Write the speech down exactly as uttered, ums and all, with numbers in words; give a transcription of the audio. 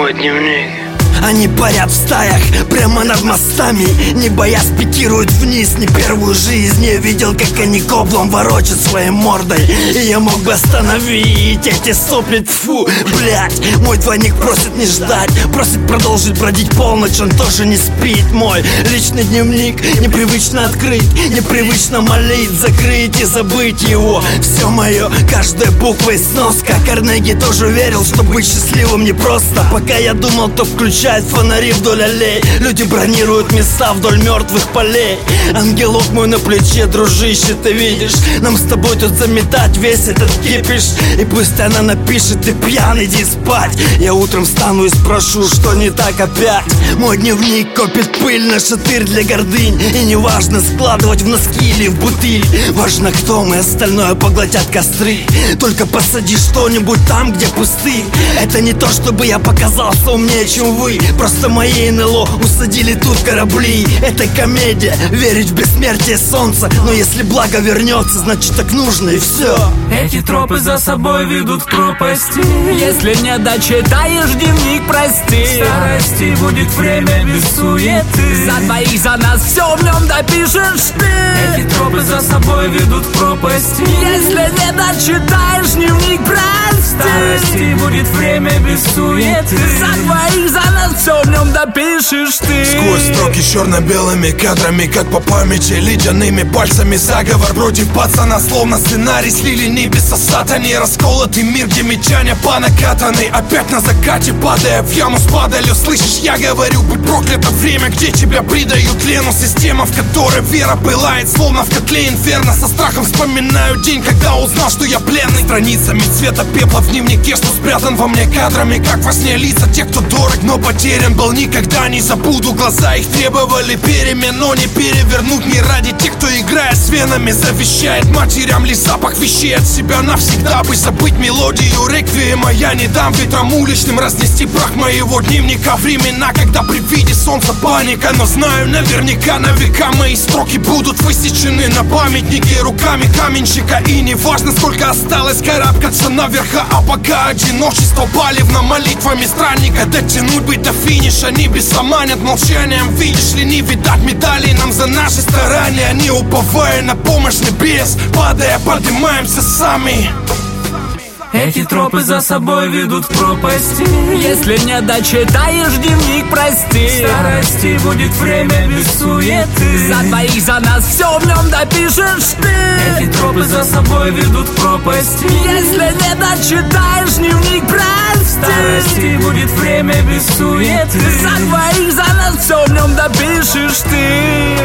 мой дневник. Они парят в стаях прямо над мостами, не боясь пикируют вниз. Не первую жизнь я видел, как они коблом ворочат своей мордой, и я мог бы остановить эти сопли. Тьфу, блять, мой двойник просит не ждать, просит продолжить бродить полночь, он тоже не спит. Мой личный дневник непривычно открыть, непривычно молить, закрыть и забыть его. Все мое, каждая буква и сноска. Карнеги тоже верил, что быть счастливым непросто. Пока я думал, то включать фонари вдоль аллей, люди бронируют места вдоль мертвых полей. Ангелок мой на плече, дружище, ты видишь, нам с тобой тут заметать весь этот кипиш. И пусть она напишет: ты пьян, иди спать. Я утром встану и спрошу, что не так опять. Мой дневник копит пыль на шатырь для гордынь, и не важно складывать в носки или в бутыль. Важно, кто мы, остальное поглотят костры. Только посади что-нибудь там, где пустырь. Это не то, чтобы я показался умнее, чем вы. Просто мои эн эл о усадили тут корабли. Это комедия, верить в бессмертие солнца. Но если благо вернется, значит так нужно, и все. Эти тропы за собой ведут в пропасти. Если не дочитаешь дневник, прости. В старости будет время без суеты. За двоих, за нас все в нем допишешь ты. Эти тропы за собой ведут в пропасти. Если не дочитаешь дневник, прости. В старости будет время без суеты. За двоих, за нас все в нем допишешь ты. Сквозь строки черно-белыми кадрами, как по памяти, ледяными пальцами заговор против пацана. Словно сценарий слили небеса сатане. Расколотый мир, где мечания по накатанной. Опять на закате, падая в яму с падалью. Слышишь, я говорю, будь проклято время, где тебя придают лену. Система, в которой вера пылает, словно в котле инферно. Со страхом вспоминаю день, когда узнал, что я пленный. Страницами цвета пепла в дневнике, что спрятан во мне кадрами, как во сне лица тех, кто дорог, но потерян был. Никогда не забуду, глаза их требовали перемен, но не перевернуть не ради тех, кто, играя с венами, завещает матерям лишь запах вещей от себя навсегда. Бы забыть мелодию реквиема я не дам ветрам уличным разнести прах моего дневника. Времена, когда при виде солнца паника, но знаю наверняка, на века мои строки будут высечены на памятнике руками каменщика. И не важно, сколько осталось карабкаться наверха, а пока одиночество палевно молитвами странника. Дотянуть бы до финиша небеса манят молчанием. Видишь ли, не видать медалей нам за наши старания. Не уповая на помощь небес, падая, поднимаемся сами. Эти тропы за собой ведут в пропасти. Если не дочитаешь дневник, прости. В старости будет время без суеты. За двоих, за нас все в нем допишешь ты. Эти тропы за собой ведут в пропасти. Если не дочитаешь дневник, прости. В старости будет время без суеты. За двоих, за нас все в нем допишешь ты.